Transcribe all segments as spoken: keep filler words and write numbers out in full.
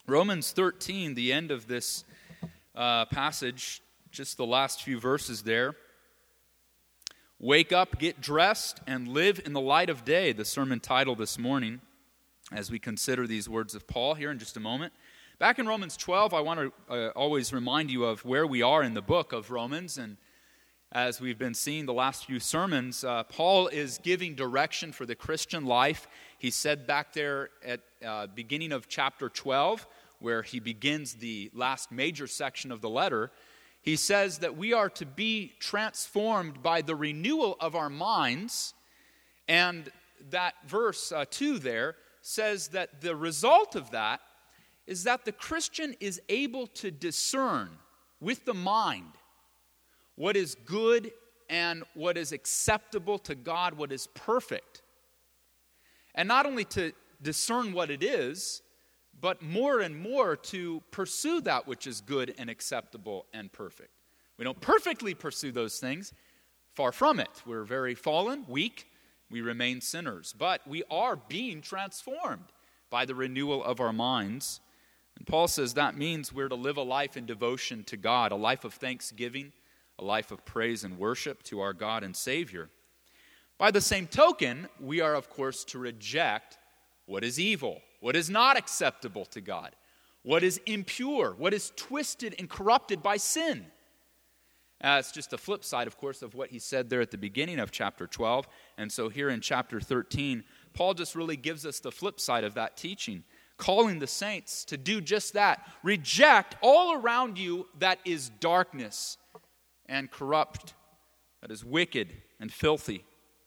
Romans thirteen, the end of this uh, passage, just the last few verses there. Wake up, get dressed, and live in the light of day, the sermon title this morning, as we consider these words of Paul here in just a moment. Back in Romans twelve, I want to uh, always remind you of where we are in the book of Romans, and as we've been seeing the last few sermons, uh, Paul is giving direction for the Christian life. He said back there at uh, beginning of chapter twelve, where he begins the last major section of the letter, he says that we are to be transformed by the renewal of our minds. And that verse uh, two there says that the result of that is that the Christian is able to discern with the mind what is good and what is acceptable to God, what is perfect. And not only to discern what it is, but more and more to pursue that which is good and acceptable and perfect. We don't perfectly pursue those things. Far from it. We're very fallen, weak. We remain sinners. But we are being transformed by the renewal of our minds. And Paul says that means we're to live a life in devotion to God, a life of thanksgiving, a life of praise and worship to our God and Savior. By the same token, we are, of course, to reject what is evil, what is not acceptable to God, what is impure, what is twisted and corrupted by sin. Uh, it's just the flip side, of course, of what he said there at the beginning of chapter twelve. And so here in chapter thirteen, Paul just really gives us the flip side of that teaching, calling the saints to do just that. Reject all around you that is darkness and corrupt, that is wicked and filthy,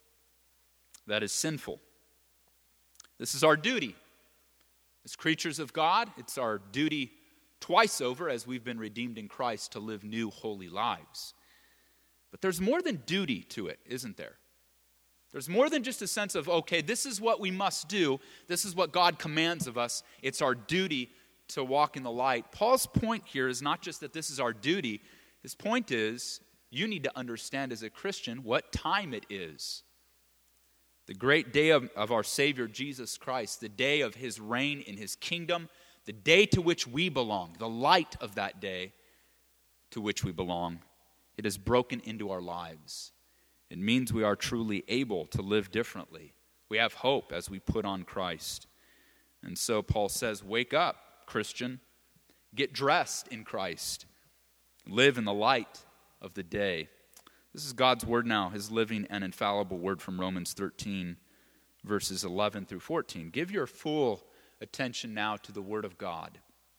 that is sinful. This is our duty. As creatures of God, it's our duty twice over, as we've been redeemed in Christ, to live new, holy lives. But there's more than duty to it, isn't there? There's more than just a sense of, okay, this is what we must do. This is what God commands of us. It's our duty to walk in the light. Paul's point here is not just that this is our duty. His point is, you need to understand as a Christian what time it is. The great day of, of our Savior Jesus Christ, the day of his reign in his kingdom, the day to which we belong, the light of that day to which we belong. It has broken into our lives. It means we are truly able to live differently. We have hope as we put on Christ. And so Paul says, wake up, Christian. Get dressed in Christ. Live in the light of the day. This is God's word now, his living and infallible word from Romans thirteen, verses eleven through fourteen. Give your full attention now to the word of God.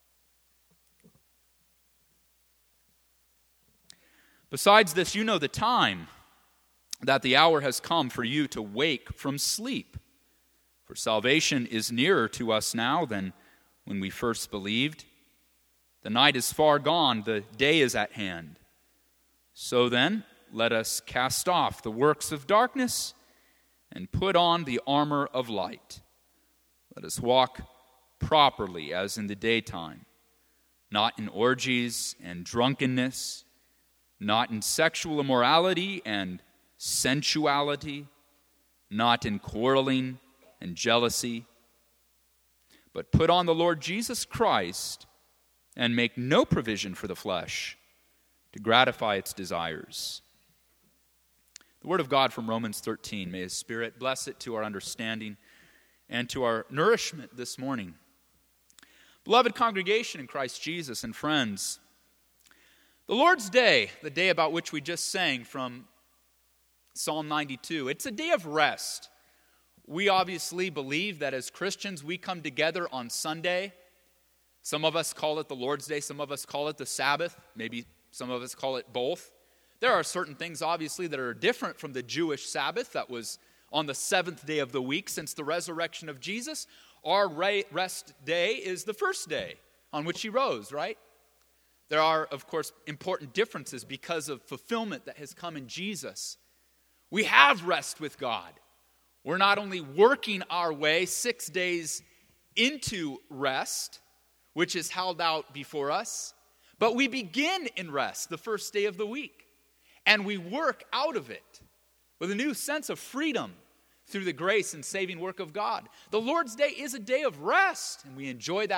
Besides this, you know the time, that the hour has come for you to wake from sleep. For salvation is nearer to us now than when we first believed. The night is far gone, the day is at hand. So then, let us cast off the works of darkness and put on the armor of light. Let us walk properly as in the daytime, not in orgies and drunkenness, not in sexual immorality and sensuality, not in quarreling and jealousy, but put on the Lord Jesus Christ and make no provision for the flesh to gratify its desires. The word of God from Romans thirteen, may his Spirit bless it to our understanding and to our nourishment this morning. Beloved congregation in Christ Jesus and friends, the Lord's Day, the day about which we just sang from Psalm ninety-two, it's a day of rest. We obviously believe that as Christians we come together on Sunday. Some of us call it the Lord's Day, some of us call it the Sabbath, maybe some of us call it both. There are certain things, obviously, that are different from the Jewish Sabbath that was on the seventh day of the week since the resurrection of Jesus. Our rest day is the first day on which he rose, right? There are, of course, important differences because of fulfillment that has come in Jesus. We have rest with God. We're not only working our way six days into rest, which is held out before us, but we begin in rest the first day of the week. And we work out of it with a new sense of freedom through the grace and saving work of God. The Lord's Day is a day of rest, and we enjoy that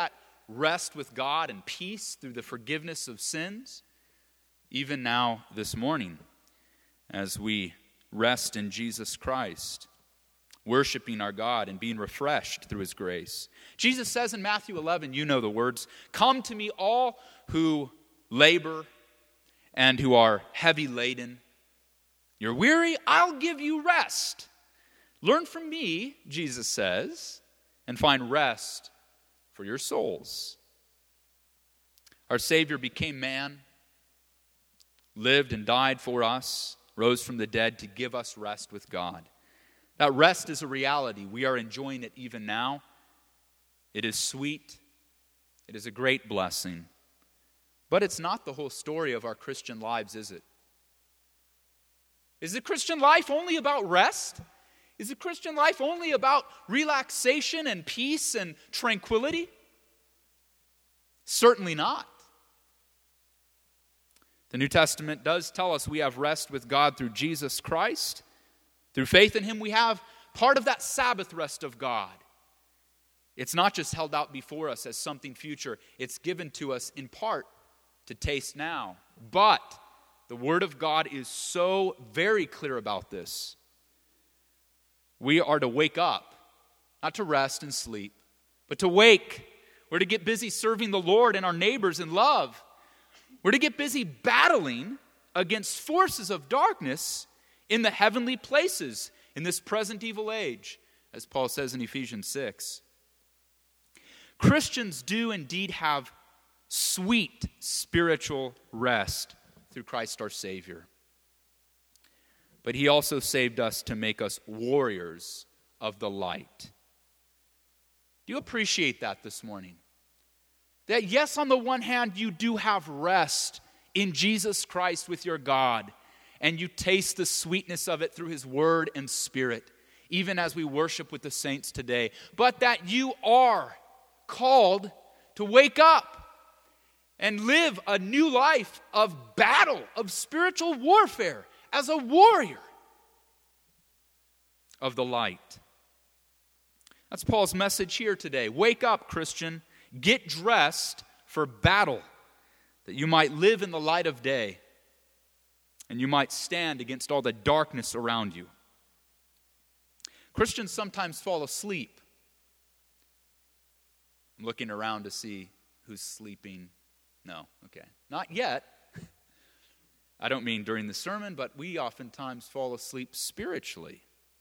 rest with God and peace through the forgiveness of sins, even now this morning as we rest in Jesus Christ, worshiping our God and being refreshed through his grace. Jesus says in Matthew eleven, you know the words, "Come to me all who labor and who are heavy laden. You're weary, I'll give you rest. Learn from me," Jesus says, "and find rest for your souls." Our Savior became man, lived and died for us, rose from the dead to give us rest with God. That rest is a reality. We are enjoying it even now. It is sweet. It is a great blessing. But it's not the whole story of our Christian lives, is it? Is the Christian life only about rest? Is the Christian life only about relaxation and peace and tranquility? Certainly not. The New Testament does tell us we have rest with God through Jesus Christ. Through faith in him, we have part of that Sabbath rest of God. It's not just held out before us as something future. It's given to us in part to taste now. But the Word of God is so very clear about this. We are to wake up, not to rest and sleep, but to wake. We're to get busy serving the Lord and our neighbors in love. We're to get busy battling against forces of darkness in the heavenly places in this present evil age, as Paul says in Ephesians six. Christians do indeed have sweet spiritual rest through Christ our Savior. But he also saved us to make us warriors of the light. Do you appreciate that this morning? That yes, on the one hand, you do have rest in Jesus Christ with your God, and you taste the sweetness of it through his word and spirit, even as we worship with the saints today. But that you are called to wake up and live a new life of battle, of spiritual warfare, as a warrior of the light. That's Paul's message here today. Wake up, Christian. Get dressed for battle, that you might live in the light of day, and you might stand against all the darkness around you. Christians sometimes fall asleep. I'm looking around to see who's sleeping. No, okay. Not yet. I don't mean during the sermon, but we oftentimes fall asleep spiritually.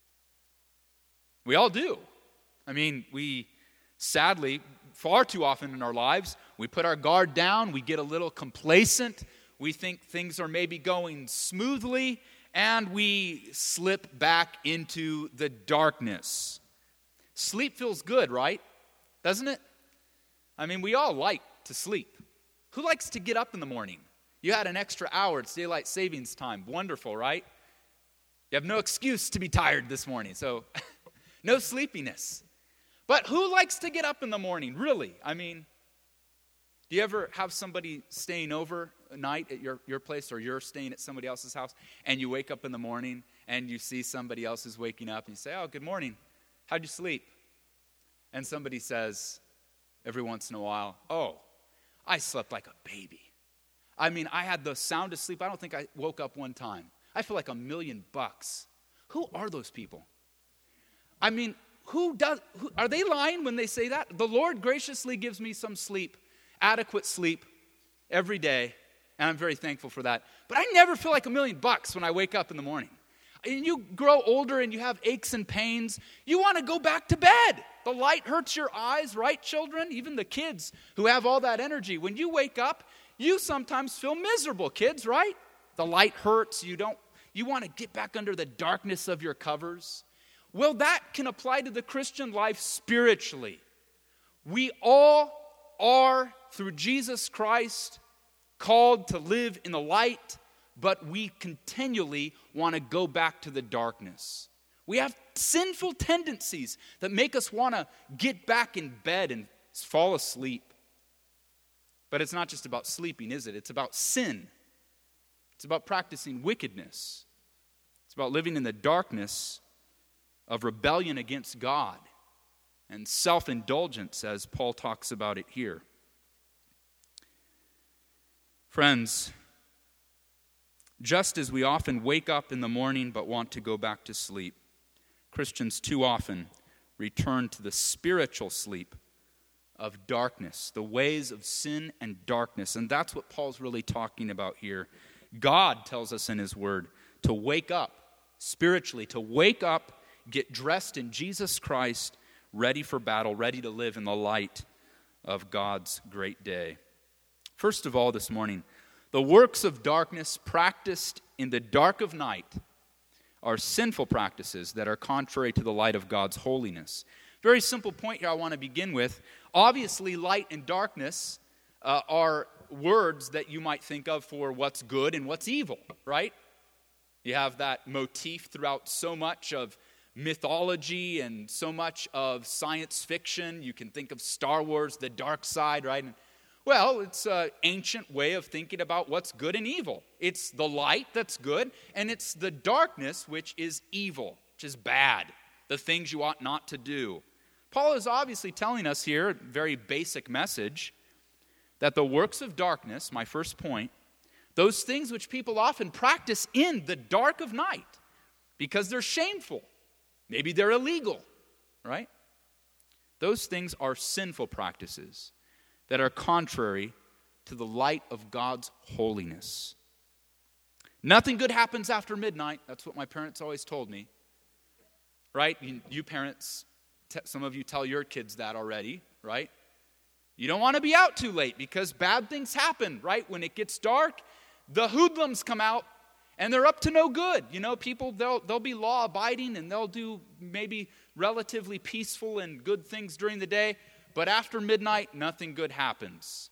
We all do. I mean, we sadly, far too often in our lives, we put our guard down, we get a little complacent, we think things are maybe going smoothly, and we slip back into the darkness. Sleep feels good, right? Doesn't it? I mean, we all like to sleep. Who likes to get up in the morning? You had an extra hour. It's daylight savings time. Wonderful, right? You have no excuse to be tired this morning, so no sleepiness. But who likes to get up in the morning, really? I mean, do you ever have somebody staying over a night at your, your place, or you're staying at somebody else's house, and you wake up in the morning and you see somebody else is waking up, and you say, "Oh, good morning. How'd you sleep?" And somebody says every once in a while, "Oh, I slept like a baby. I mean, I had the soundest sleep. I don't think I woke up one time. I feel like a million bucks." Who are those people? I mean, who does? Who, are they lying when they say that? The Lord graciously gives me some sleep, adequate sleep, every day, and I'm very thankful for that. But I never feel like a million bucks when I wake up in the morning. And you grow older and you have aches and pains, you want to go back to bed. The light hurts your eyes, right, children? Even the kids who have all that energy. When you wake up, you sometimes feel miserable, kids, right? The light hurts. You don't. You want to get back under the darkness of your covers. Well, that can apply to the Christian life spiritually. We all are, through Jesus Christ, called to live in the light, but we continually want to go back to the darkness. We have sinful tendencies that make us want to get back in bed and fall asleep. But it's not just about sleeping, is it? It's about sin. It's about practicing wickedness. It's about living in the darkness of rebellion against God and self-indulgence, as Paul talks about it here. Friends, just as we often wake up in the morning but want to go back to sleep, Christians too often return to the spiritual sleep of darkness, the ways of sin and darkness. And that's what Paul's really talking about here. God tells us in his word to wake up spiritually, to wake up, get dressed in Jesus Christ, ready for battle, ready to live in the light of God's great day. First of all, this morning, the works of darkness practiced in the dark of night are sinful practices that are contrary to the light of God's holiness. Very simple point here I want to begin with. Obviously, light and darkness uh, are words that you might think of for what's good and what's evil, right? You have that motif throughout so much of mythology and so much of science fiction. You can think of Star Wars, the dark side, right? And, well, it's an ancient way of thinking about what's good and evil. It's the light that's good, and it's the darkness which is evil, which is bad, the things you ought not to do. Paul is obviously telling us here, a very basic message, that the works of darkness, my first point, those things which people often practice in the dark of night because they're shameful, maybe they're illegal, right? Those things are sinful practices that are contrary to the light of God's holiness. Nothing good happens after midnight. That's what my parents always told me. Right? You, you parents, t- some of you tell your kids that already, right? You don't want to be out too late because bad things happen, right? When it gets dark, the hoodlums come out and they're up to no good. You know, people, they'll, they'll be law-abiding and they'll do maybe relatively peaceful and good things during the day. But after midnight, nothing good happens.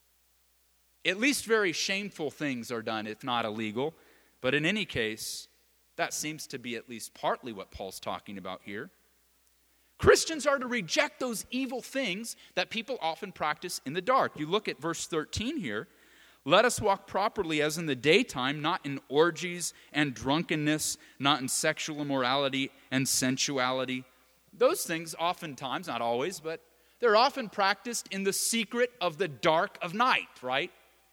At least very shameful things are done, if not illegal. But in any case, that seems to be at least partly what Paul's talking about here. Christians are to reject those evil things that people often practice in the dark. You look at verse thirteen here. Let us walk properly as in the daytime, not in orgies and drunkenness, not in sexual immorality and sensuality. Those things oftentimes, not always, but they're often practiced in the secret of the dark of night, right?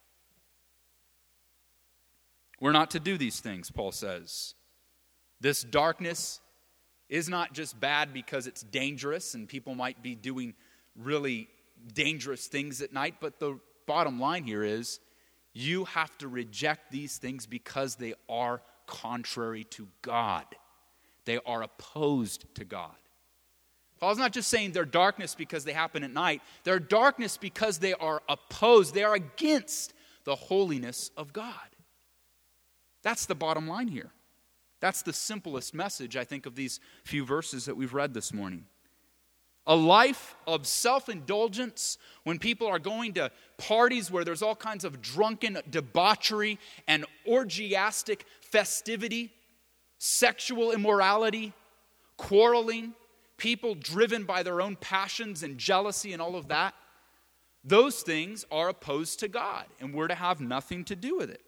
We're not to do these things, Paul says. This darkness is not just bad because it's dangerous and people might be doing really dangerous things at night, but the bottom line here is you have to reject these things because they are contrary to God. They are opposed to God. Paul's not just saying they're darkness because they happen at night. They're darkness because they are opposed. They are against the holiness of God. That's the bottom line here. That's the simplest message, I think, of these few verses that we've read this morning. A life of self-indulgence when people are going to parties where there's all kinds of drunken debauchery and orgiastic festivity, sexual immorality, quarreling, people driven by their own passions and jealousy and all of that, those things are opposed to God, and we're to have nothing to do with it.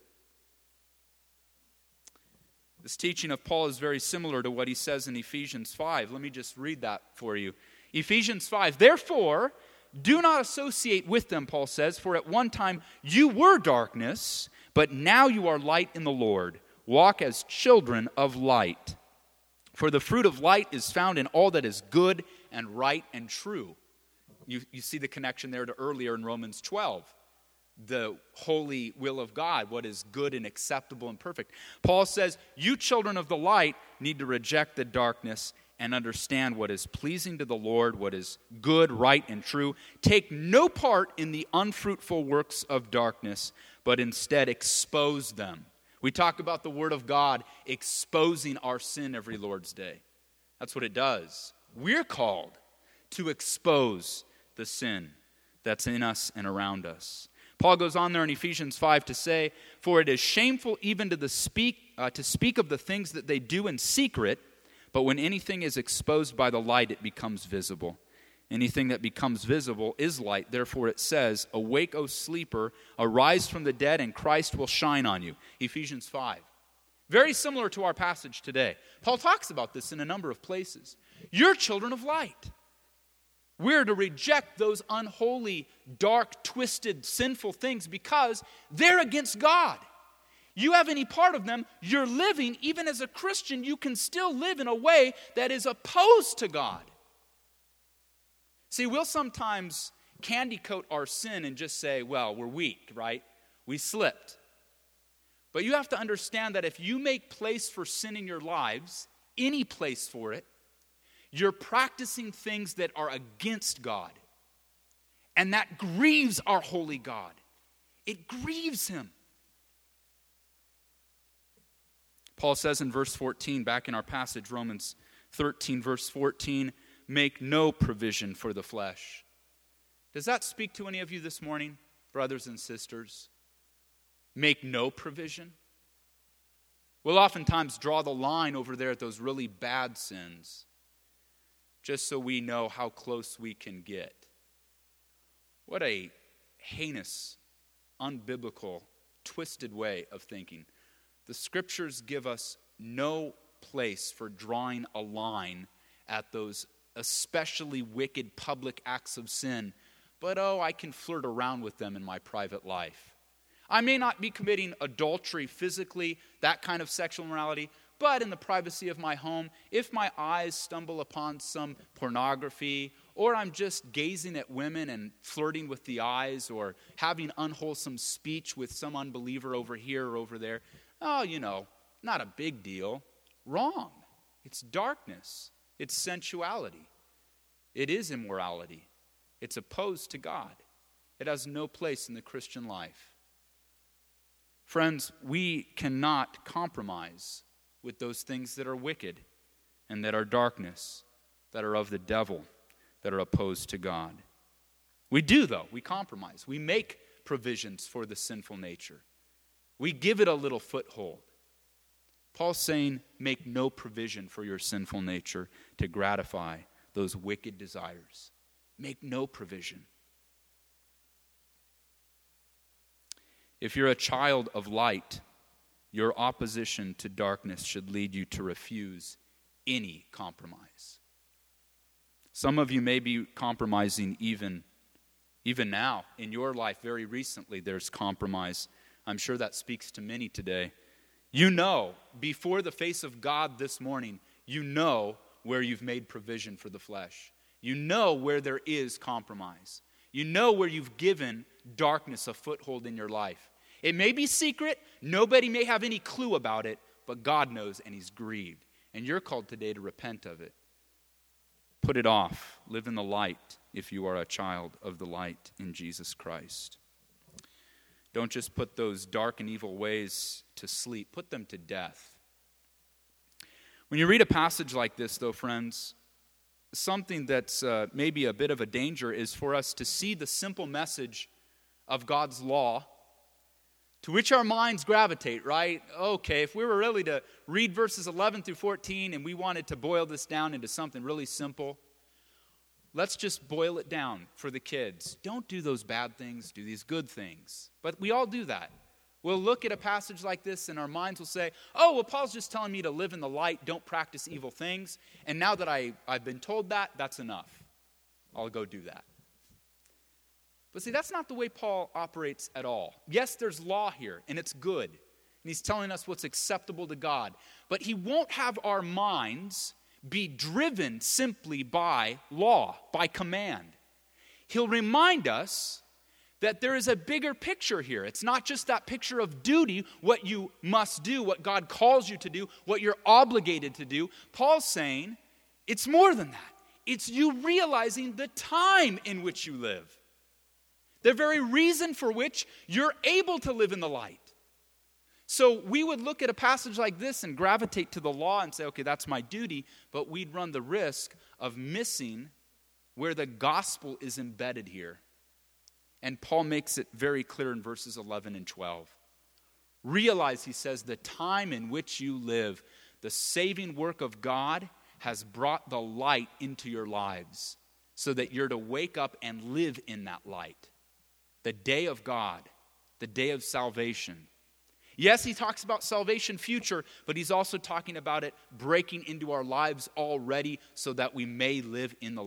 This teaching of Paul is very similar to what he says in Ephesians five. Let me just read that for you. Ephesians five, therefore, do not associate with them, Paul says, for at one time you were darkness, but now you are light in the Lord. Walk as children of light. For the fruit of light is found in all that is good and right and true. You, you see the connection there to earlier in Romans twelve. The holy will of God, what is good and acceptable and perfect. Paul says, you children of the light need to reject the darkness and understand what is pleasing to the Lord, what is good, right, and true. Take no part in the unfruitful works of darkness, but instead expose them. We talk about the Word of God exposing our sin every Lord's Day. That's what it does. We're called to expose the sin that's in us and around us. Paul goes on there in Ephesians five to say, for it is shameful even to the speak uh, to speak of the things that they do in secret, but when anything is exposed by the light, it becomes visible. Anything that becomes visible is light. Therefore it says, awake, O sleeper, arise from the dead, and Christ will shine on you. Ephesians five. Very similar to our passage today. Paul talks about this in a number of places. You're children of light. We're to reject those unholy, dark, twisted, sinful things because they're against God. You have any part of them, you're living, even as a Christian, you can still live in a way that is opposed to God. See, we'll sometimes candy coat our sin and just say, well, we're weak, right? We slipped. But you have to understand that if you make place for sin in your lives, any place for it, you're practicing things that are against God. And that grieves our holy God. It grieves him. Paul says in verse fourteen, back in our passage, Romans thirteen, verse fourteen, make no provision for the flesh. Does that speak to any of you this morning, brothers and sisters? Make no provision? We'll oftentimes draw the line over there at those really bad sins, just so we know how close we can get. What a heinous, unbiblical, twisted way of thinking. The scriptures give us no place for drawing a line at those especially wicked public acts of sin. But oh, I can flirt around with them in my private life. I may not be committing adultery physically, that kind of sexual immorality, but in the privacy of my home, if my eyes stumble upon some pornography, or I'm just gazing at women and flirting with the eyes, or having unwholesome speech with some unbeliever over here or over there, oh, you know, not a big deal. Wrong. It's darkness. It's sensuality. It is immorality. It's opposed to God. It has no place in the Christian life. Friends, we cannot compromise with those things that are wicked and that are darkness, that are of the devil, that are opposed to God. We do, though. We compromise. We make provisions for the sinful nature. We give it a little foothold. Paul's saying, make no provision for your sinful nature to gratify those wicked desires. Make no provision. If you're a child of light, your opposition to darkness should lead you to refuse any compromise. Some of you may be compromising even, even now. In your life, very recently, there's compromise. I'm sure that speaks to many today. You know, before the face of God this morning, you know where you've made provision for the flesh. You know where there is compromise. You know where you've given darkness a foothold in your life. It may be secret. Nobody may have any clue about it, but God knows and he's grieved. And you're called today to repent of it. Put it off. Live in the light if you are a child of the light in Jesus Christ. Don't just put those dark and evil ways to sleep. Put them to death. When you read a passage like this, though, friends, something that's uh, maybe a bit of a danger is for us to see the simple message of God's law, to which our minds gravitate, right? Okay, if we were really to read verses eleven through fourteen and we wanted to boil this down into something really simple, let's just boil it down for the kids. Don't do those bad things, do these good things. But we all do that. We'll look at a passage like this and our minds will say, oh, well, Paul's just telling me to live in the light, don't practice evil things. And now that I, I've been told that, that's enough. I'll go do that. But see, that's not the way Paul operates at all. Yes, there's law here, and it's good. And he's telling us what's acceptable to God. But he won't have our minds be driven simply by law, by command. He'll remind us that there is a bigger picture here. It's not just that picture of duty, what you must do, what God calls you to do, what you're obligated to do. Paul's saying it's more than that. It's you realizing the time in which you live. The very reason for which you're able to live in the light. So we would look at a passage like this and gravitate to the law and say, okay, that's my duty, but we'd run the risk of missing where the gospel is embedded here. And Paul makes it very clear in verses eleven and twelve. Realize, he says, the time in which you live, the saving work of God has brought the light into your lives so that you're to wake up and live in that light. The day of God, the day of salvation. Yes, he talks about salvation future, but he's also talking about it breaking into our lives already so that we may live in the light,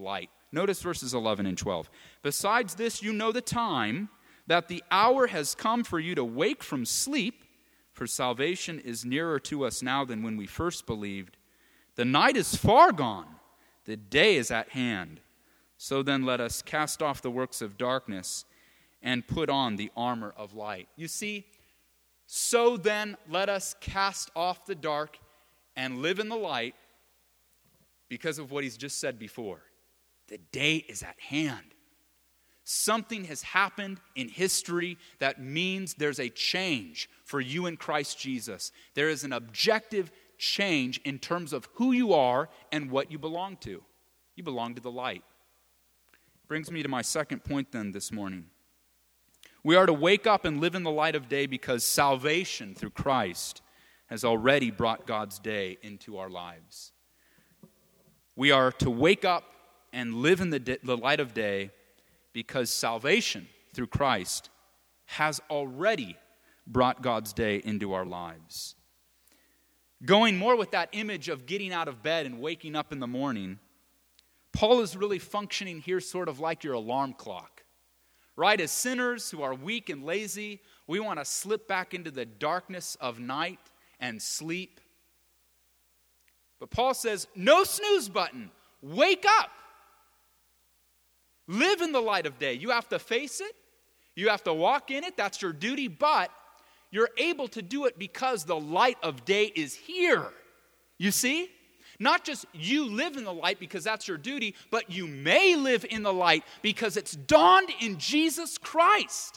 Notice verses eleven and twelve. Besides this, you know the time, that the hour has come for you to wake from sleep, for salvation is nearer to us now than when we first believed. The night is far gone, the day is at hand. So then let us cast off the works of darkness and put on the armor of light. You see, so then let us cast off the dark and live in the light because of what he's just said before. The day is at hand. Something has happened in history that means there's a change for you in Christ Jesus. There is an objective change in terms of who you are and what you belong to. You belong to the light. Brings me to my second point then this morning. We are to wake up and live in the light of day because salvation through Christ has already brought God's day into our lives. We are to wake up and live in the, di- the light of day because salvation through Christ has already brought God's day into our lives. Going more with that image of getting out of bed and waking up in the morning, Paul is really functioning here sort of like your alarm clock. Right? As sinners who are weak and lazy, we want to slip back into the darkness of night and sleep. But Paul says, no snooze button. Wake up. Live in the light of day. You have to face it. You have to walk in it. That's your duty. But you're able to do it because the light of day is here. You see? Not just you live in the light because that's your duty, but you may live in the light because it's dawned in Jesus Christ.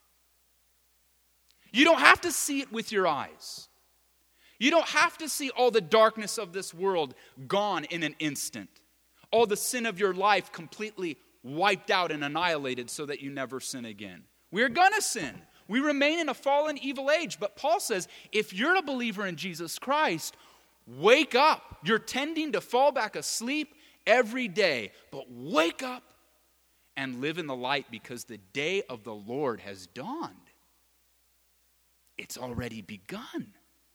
You don't have to see it with your eyes. You don't have to see all the darkness of this world gone in an instant. All the sin of your life completely wiped out and annihilated so that you never sin again. We're going to sin. We remain in a fallen, evil age. But Paul says, if you're a believer in Jesus Christ, wake up. You're tending to fall back asleep every day. But wake up and live in the light because the day of the Lord has dawned. It's already begun.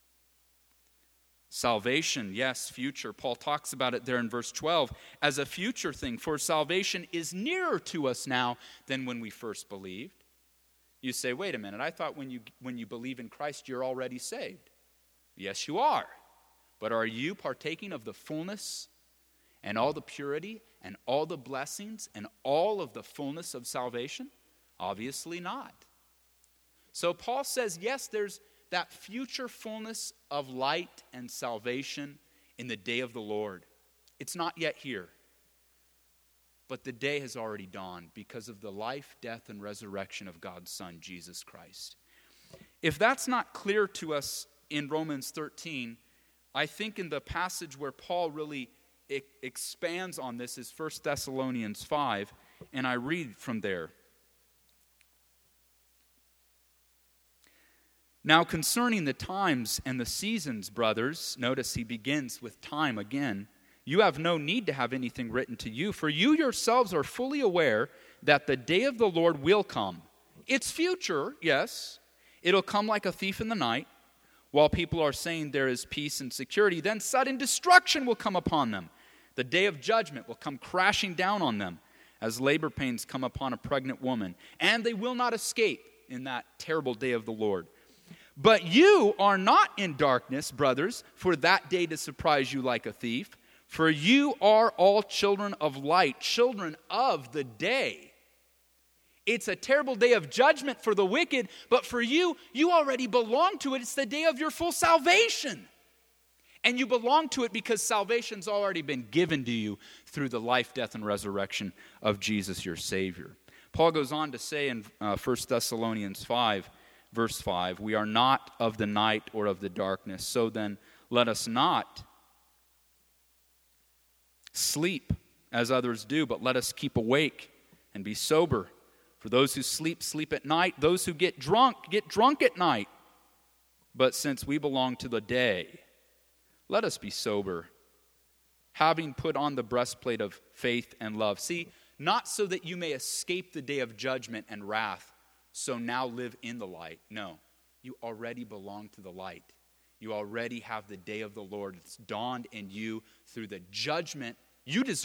Salvation, yes, future. Paul talks about it there in verse twelve as a future thing. For salvation is nearer to us now than when we first believed. You say, wait a minute, I thought when you when you believe in Christ, you're already saved. Yes, you are. But are you partaking of the fullness and all the purity and all the blessings and all of the fullness of salvation? Obviously not. So Paul says, yes, there's that future fullness of light and salvation in the day of the Lord. It's not yet here. But the day has already dawned because of the life, death, and resurrection of God's Son, Jesus Christ. If that's not clear to us in Romans thirteen, I think in the passage where Paul really e- expands on this is First Thessalonians five, and I read from there. Now concerning the times and the seasons, brothers, notice he begins with time again. You have no need to have anything written to you, for you yourselves are fully aware that the day of the Lord will come. It's future, yes. It'll come like a thief in the night. While people are saying there is peace and security, then sudden destruction will come upon them. The day of judgment will come crashing down on them as labor pains come upon a pregnant woman. And they will not escape in that terrible day of the Lord. But you are not in darkness, brothers, for that day to surprise you like a thief. For you are all children of light, children of the day. It's a terrible day of judgment for the wicked, but for you, you already belong to it. It's the day of your full salvation. And you belong to it because salvation's already been given to you through the life, death, and resurrection of Jesus, your Savior. Paul goes on to say in uh, First Thessalonians five, verse five, we are not of the night or of the darkness. So then let us not sleep as others do, but let us keep awake and be sober. For those who sleep, sleep at night. Those who get drunk, get drunk at night. But since we belong to the day, let us be sober, having put on the breastplate of faith and love. See, not so that you may escape the day of judgment and wrath, so now live in the light. No, you already belong to the light. You already have the day of the Lord. It's dawned in you through the judgment you deserve,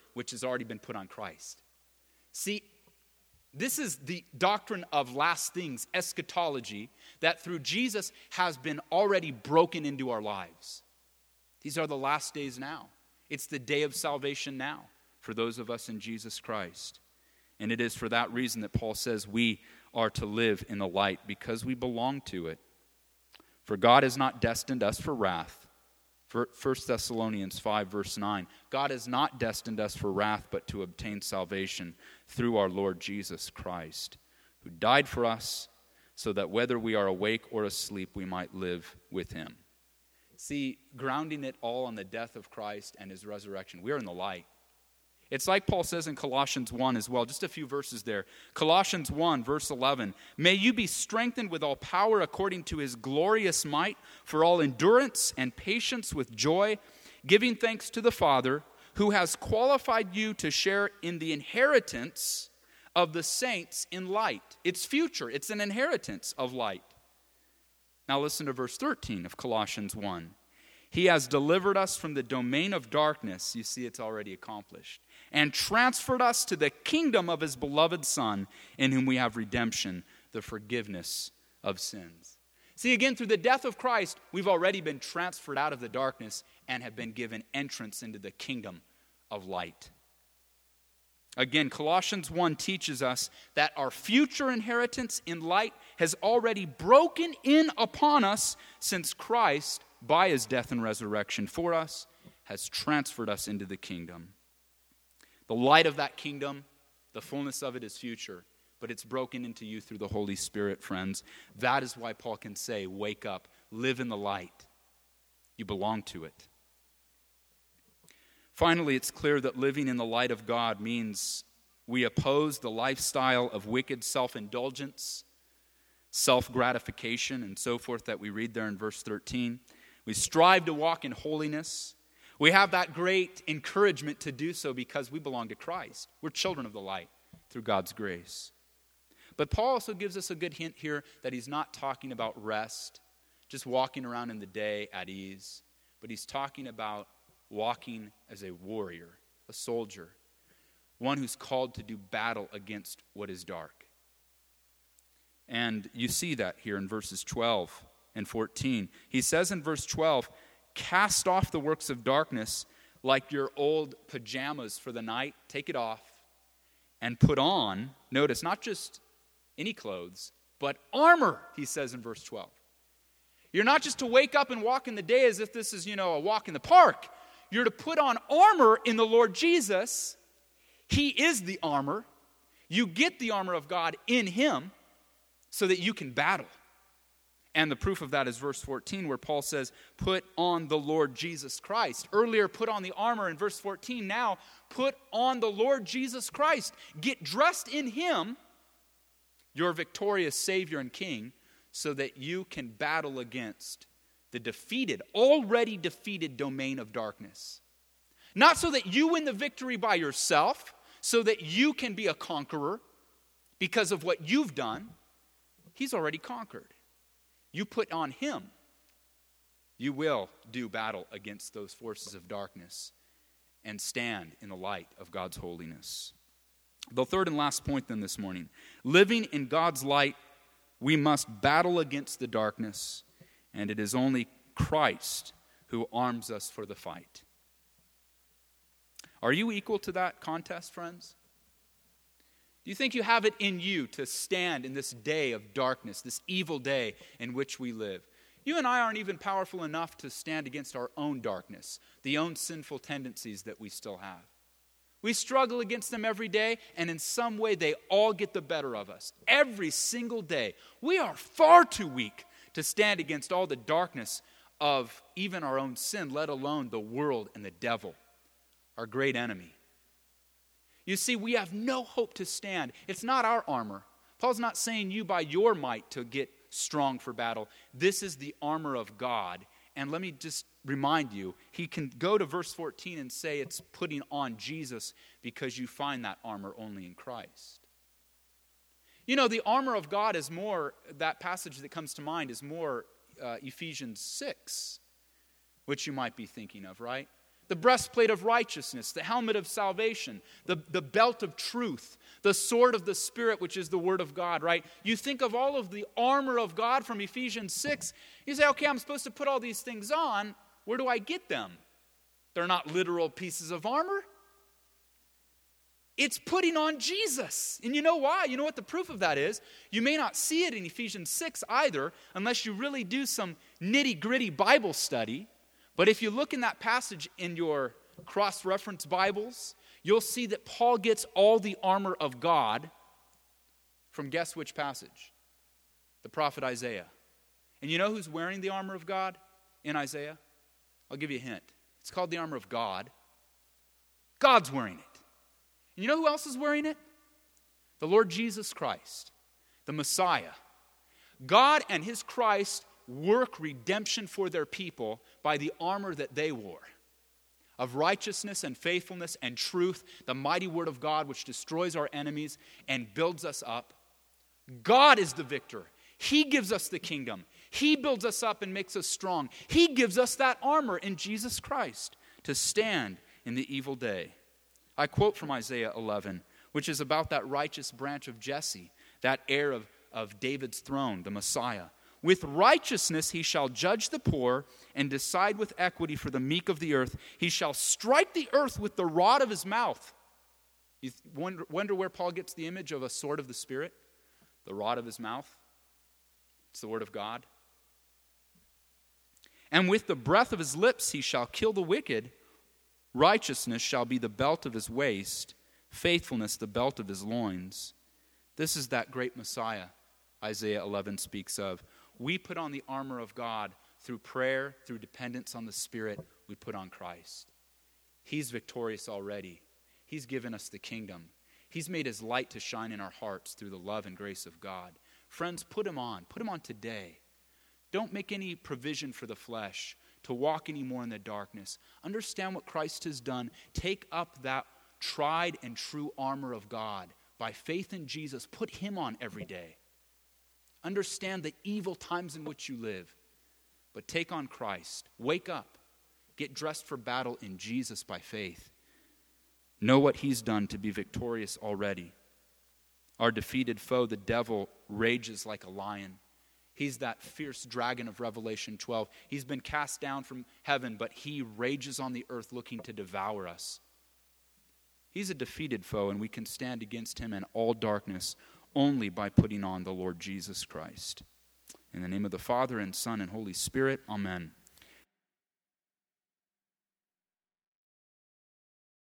which has already been put on Christ. See, this is the doctrine of last things, eschatology, that through Jesus has been already broken into our lives. These are the last days now. It's the day of salvation now for those of us in Jesus Christ. And it is for that reason that Paul says we are to live in the light, because we belong to it. For God has not destined us for wrath. First Thessalonians five, verse nine. God has not destined us for wrath, but to obtain salvation through our Lord Jesus Christ, who died for us, so that whether we are awake or asleep, we might live with him. See, grounding it all on the death of Christ and his resurrection, we are in the light. It's like Paul says in Colossians one as well, just a few verses there. Colossians one, verse eleven. May you be strengthened with all power according to his glorious might, for all endurance and patience with joy, giving thanks to the Father, who has qualified you to share in the inheritance of the saints in light. It's future. It's an inheritance of light. Now listen to verse thirteen of Colossians one. He has delivered us from the domain of darkness. You see, it's already accomplished. And transferred us to the kingdom of his beloved Son, in whom we have redemption, the forgiveness of sins. See, again, through the death of Christ, we've already been transferred out of the darkness and have been given entrance into the kingdom of light. Again, Colossians one teaches us that our future inheritance in light has already broken in upon us, since Christ, by his death and resurrection for us, has transferred us into the kingdom. The light of that kingdom, the fullness of it is future, but it's broken into you through the Holy Spirit, friends. That is why Paul can say, wake up, live in the light. You belong to it. Finally, it's clear that living in the light of God means we oppose the lifestyle of wicked self-indulgence, self-gratification, and so forth that we read there in verse thirteen. We strive to walk in holiness. We have that great encouragement to do so because we belong to Christ. We're children of the light through God's grace. But Paul also gives us a good hint here that he's not talking about rest, just walking around in the day at ease, but he's talking about walking as a warrior, a soldier, one who's called to do battle against what is dark. And you see that here in verses twelve and fourteen. He says in verse twelve, cast off the works of darkness like your old pajamas for the night. Take it off and put on, notice, not just any clothes, but armor, he says in verse twelve. You're not just to wake up and walk in the day as if this is, you know, a walk in the park. You're to put on armor in the Lord Jesus. He is the armor. You get the armor of God in him so that you can battle. And the proof of that is verse fourteen, where Paul says, put on the Lord Jesus Christ. Earlier, put on the armor in verse fourteen. Now, put on the Lord Jesus Christ. Get dressed in him, your victorious Savior and King, so that you can battle against the defeated, already defeated domain of darkness. Not so that you win the victory by yourself, so that you can be a conqueror because of what you've done. He's already conquered. You put on him, you will do battle against those forces of darkness and stand in the light of God's holiness. The third and last point then this morning, living in God's light, we must battle against the darkness, and it is only Christ who arms us for the fight. Are you equal to that contest, friends? Do you think you have it in you to stand in this day of darkness, this evil day in which we live? You and I aren't even powerful enough to stand against our own darkness, the own sinful tendencies that we still have. We struggle against them every day, and in some way they all get the better of us. Every single day. We are far too weak to stand against all the darkness of even our own sin, let alone the world and the devil, our great enemy. You see, we have no hope to stand. It's not our armor. Paul's not saying you by your might to get strong for battle. This is the armor of God. And let me just remind you, he can go to verse fourteen and say it's putting on Jesus because you find that armor only in Christ. You know, the armor of God is more, that passage that comes to mind is more uh, Ephesians six, which you might be thinking of, right? the breastplate of righteousness, the helmet of salvation, the, the belt of truth, the sword of the Spirit, which is the word of God, right? You think of all of the armor of God from Ephesians six. You say, okay, I'm supposed to put all these things on. Where do I get them? They're not literal pieces of armor. It's putting on Jesus. And you know why? You know what the proof of that is? You may not see it in Ephesians six either, unless you really do some nitty-gritty Bible study. But if you look in that passage in your cross-reference Bibles, you'll see that Paul gets all the armor of God from guess which passage? The prophet Isaiah. And you know who's wearing the armor of God in Isaiah? I'll give you a hint. It's called the armor of God. God's wearing it. And you know who else is wearing it? The Lord Jesus Christ, the Messiah. God and his Christ work redemption for their people by the armor that they wore of righteousness and faithfulness and truth, the mighty word of God which destroys our enemies and builds us up. God is the victor. He gives us the kingdom. He builds us up and makes us strong. He gives us that armor in Jesus Christ to stand in the evil day. I quote from Isaiah eleven, which is about that righteous branch of Jesse, that heir of, of David's throne, the Messiah. With righteousness he shall judge the poor and decide with equity for the meek of the earth. He shall strike the earth with the rod of his mouth. You wonder, wonder where Paul gets the image of a sword of the Spirit? The rod of his mouth. It's the word of God. And with the breath of his lips he shall kill the wicked. Righteousness shall be the belt of his waist, faithfulness the belt of his loins. This is that great Messiah Isaiah eleven speaks of. We put on the armor of God through prayer, through dependence on the Spirit. We put on Christ. He's victorious already. He's given us the kingdom. He's made his light to shine in our hearts through the love and grace of God. Friends, put him on. Put him on today. Don't make any provision for the flesh to walk anymore in the darkness. Understand what Christ has done. Take up that tried and true armor of God. By faith in Jesus, put him on every day. Understand the evil times in which you live. But take on Christ. Wake up. Get dressed for battle in Jesus by faith. Know what he's done to be victorious already. Our defeated foe, the devil, rages like a lion. He's that fierce dragon of Revelation twelve. He's been cast down from heaven, but he rages on the earth looking to devour us. He's a defeated foe, and we can stand against him in all darkness only by putting on the Lord Jesus Christ. In the name of the Father, and Son, and Holy Spirit, amen.